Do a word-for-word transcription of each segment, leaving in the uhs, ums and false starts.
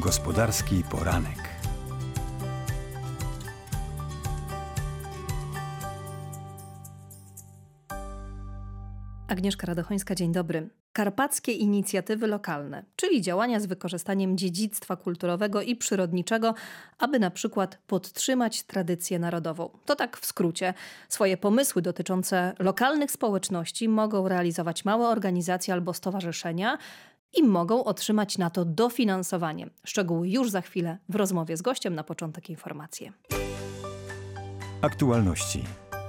Gospodarski poranek. Agnieszka Radochońska, dzień dobry. Karpackie inicjatywy lokalne, czyli działania z wykorzystaniem dziedzictwa kulturowego i przyrodniczego, aby na przykład podtrzymać tradycję narodową. To tak w skrócie. Swoje pomysły dotyczące lokalnych społeczności mogą realizować małe organizacje albo stowarzyszenia i mogą otrzymać na to dofinansowanie. Szczegóły już za chwilę w rozmowie z gościem. Na początek informacje. Aktualności.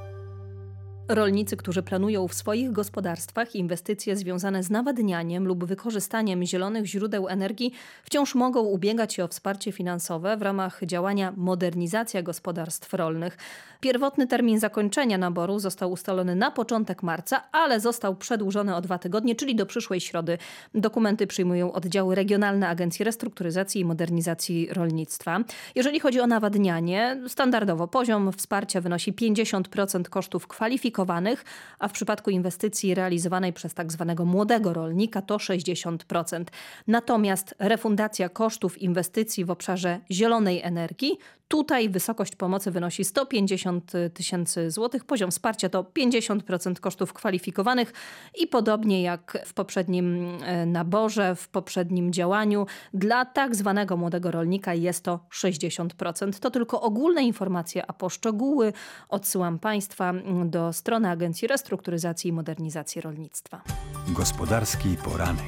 Rolnicy, którzy planują w swoich gospodarstwach inwestycje związane z nawadnianiem lub wykorzystaniem zielonych źródeł energii, wciąż mogą ubiegać się o wsparcie finansowe w ramach działania Modernizacja Gospodarstw Rolnych. Pierwotny termin zakończenia naboru został ustalony na początek marca, ale został przedłużony o dwa tygodnie, czyli do przyszłej środy. Dokumenty przyjmują oddziały regionalne Agencji Restrukturyzacji i Modernizacji Rolnictwa. Jeżeli chodzi o nawadnianie, standardowo poziom wsparcia wynosi pięćdziesiąt procent kosztów kwalifikowanych, a w przypadku inwestycji realizowanej przez tak zwanego młodego rolnika to sześćdziesiąt procent. Natomiast refundacja kosztów inwestycji w obszarze zielonej energii, tutaj wysokość pomocy wynosi sto pięćdziesiąt tysięcy złotych. Poziom wsparcia to pięćdziesiąt procent kosztów kwalifikowanych i podobnie jak w poprzednim naborze, w poprzednim działaniu, dla tak zwanego młodego rolnika jest to sześćdziesiąt procent. To tylko ogólne informacje, a po szczegóły odsyłam Państwa do strony Agencji Restrukturyzacji i Modernizacji Rolnictwa. Gospodarski poranek.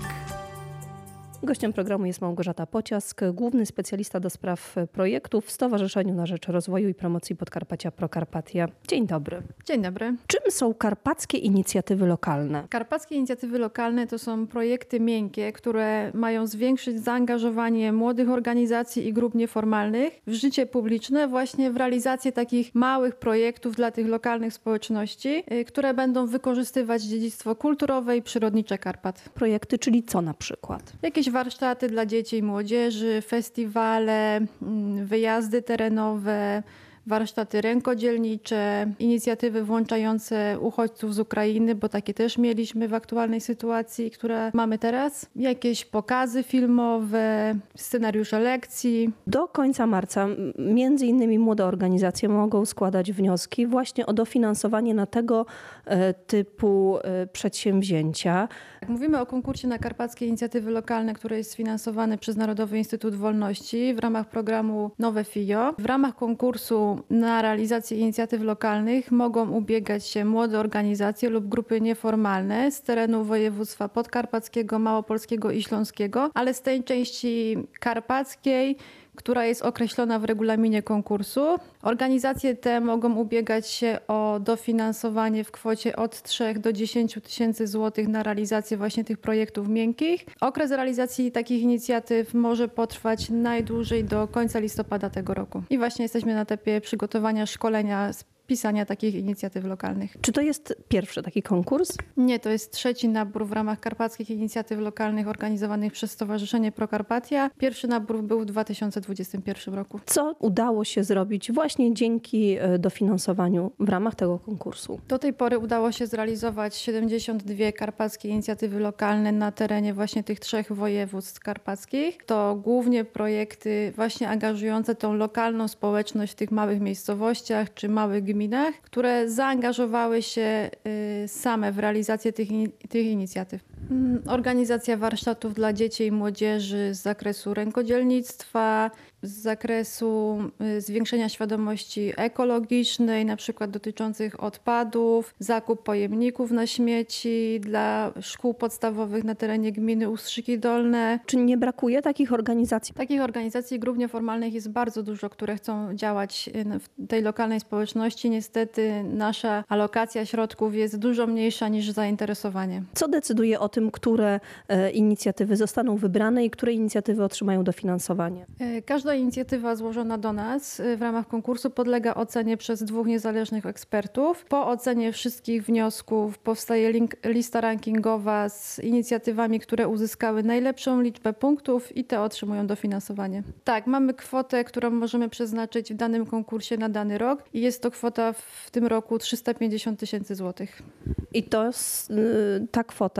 Gościem programu jest Małgorzata Pociask, główny specjalista do spraw projektów w Stowarzyszeniu na Rzecz Rozwoju i Promocji Podkarpacia ProCarpatia. Dzień dobry. Dzień dobry. Czym są karpackie inicjatywy lokalne? Karpackie inicjatywy lokalne to są projekty miękkie, które mają zwiększyć zaangażowanie młodych organizacji i grup nieformalnych w życie publiczne, właśnie w realizację takich małych projektów dla tych lokalnych społeczności, które będą wykorzystywać dziedzictwo kulturowe i przyrodnicze Karpat. Projekty, czyli co na przykład? Jakieś warsztaty dla dzieci i młodzieży, festiwale, wyjazdy terenowe, warsztaty rękodzielnicze, inicjatywy włączające uchodźców z Ukrainy, bo takie też mieliśmy w aktualnej sytuacji, która mamy teraz. Jakieś pokazy filmowe, scenariusze lekcji. Do końca marca między innymi młode organizacje mogą składać wnioski właśnie o dofinansowanie na tego e, typu e, przedsięwzięcia. Mówimy o konkursie na karpackie inicjatywy lokalne, które jest sfinansowane przez Narodowy Instytut Wolności w ramach programu Nowe F I O. W ramach konkursu na realizację inicjatyw lokalnych mogą ubiegać się młode organizacje lub grupy nieformalne z terenu województwa podkarpackiego, małopolskiego i śląskiego, ale z tej części karpackiej, która jest określona w regulaminie konkursu. Organizacje te mogą ubiegać się o dofinansowanie w kwocie od trzech do dziesięciu tysięcy złotych na realizację właśnie tych projektów miękkich. Okres realizacji takich inicjatyw może potrwać najdłużej do końca listopada tego roku. I właśnie jesteśmy na etapie przygotowania szkolenia pisania takich inicjatyw lokalnych. Czy to jest pierwszy taki konkurs? Nie, to jest trzeci nabór w ramach karpackich inicjatyw lokalnych organizowanych przez Stowarzyszenie ProCarpatia. Pierwszy nabór był w dwa tysiące dwudziestym pierwszym roku. Co udało się zrobić właśnie dzięki dofinansowaniu w ramach tego konkursu? Do tej pory udało się zrealizować siedemdziesiąt dwie karpackie inicjatywy lokalne na terenie właśnie tych trzech województw karpackich. To głównie projekty właśnie angażujące tą lokalną społeczność w tych małych miejscowościach czy małych gminach, gminach, które zaangażowały się y, same w realizację tych, in, tych inicjatyw. Y, organizacja warsztatów dla dzieci i młodzieży z zakresu rękodzielnictwa, z zakresu y, zwiększenia świadomości ekologicznej, na przykład dotyczących odpadów, zakup pojemników na śmieci dla szkół podstawowych na terenie gminy Ustrzyki Dolne. Czy nie brakuje takich organizacji? Takich organizacji i grup nieformalnych jest bardzo dużo, które chcą działać w tej lokalnej społeczności. Niestety nasza alokacja środków jest dużo mniejsza niż zainteresowanie. Co decyduje o tym, które e, inicjatywy zostaną wybrane i które inicjatywy otrzymają dofinansowanie? Każda inicjatywa złożona do nas w ramach konkursu podlega ocenie przez dwóch niezależnych ekspertów. Po ocenie wszystkich wniosków powstaje link, lista rankingowa z inicjatywami, które uzyskały najlepszą liczbę punktów i te otrzymują dofinansowanie. Tak, mamy kwotę, którą możemy przeznaczyć w danym konkursie na dany rok i jest to kwota w tym roku trzysta pięćdziesiąt tysięcy złotych. I to, ta kwota zostanie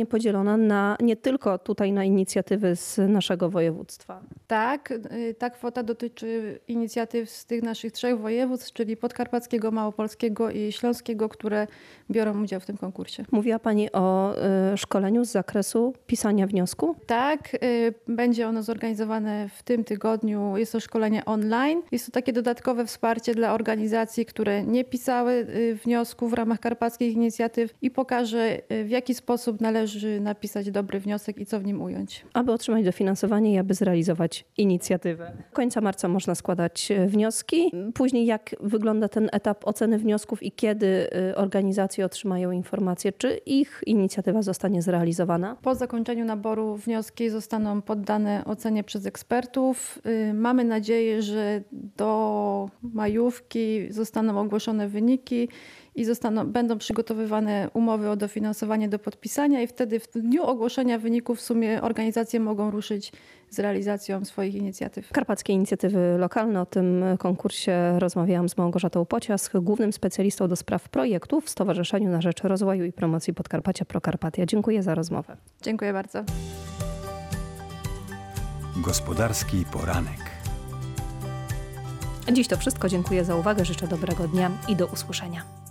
zostanie podzielona na nie tylko tutaj na inicjatywy z naszego województwa. Tak, y, ta kwota dotyczy inicjatyw z tych naszych trzech województw, czyli podkarpackiego, małopolskiego i śląskiego, które biorą udział w tym konkursie. Mówiła Pani o y, szkoleniu z zakresu pisania wniosku. Tak, y, będzie ono zorganizowane w tym tygodniu. Jest to szkolenie online. Jest to takie dodatkowe wsparcie dla organizacji, które nie pisały y, wniosku w ramach karpackich inicjatyw i pokaże, y, w jaki sposób należy napisać dobry wniosek i co w nim ująć. Aby otrzymać dofinansowanie i aby zrealizować inicjatywę. Do końca marca można składać e, wnioski. Później jak wygląda ten etap oceny wniosków i kiedy e, organizacje otrzymają informację, czy ich inicjatywa zostanie zrealizowana? Po zakończeniu naboru wnioski zostaną poddane ocenie przez ekspertów. Y, Mamy nadzieję, że do majówki zostaną ogłoszone wyniki i zostaną, będą przygotowywane umowy o dofinansowanie do podpisania i wtedy w dniu ogłoszenia wyników w sumie organizacje mogą ruszyć z realizacją swoich inicjatyw. Karpackie inicjatywy lokalne. O tym konkursie rozmawiałam z Małgorzatą Pociask, głównym specjalistą do spraw projektów w Stowarzyszeniu na Rzecz Rozwoju i Promocji Podkarpacia ProKarpatia. Dziękuję za rozmowę. Dziękuję bardzo. Gospodarski poranek. Dziś to wszystko. Dziękuję za uwagę. Życzę dobrego dnia i do usłyszenia.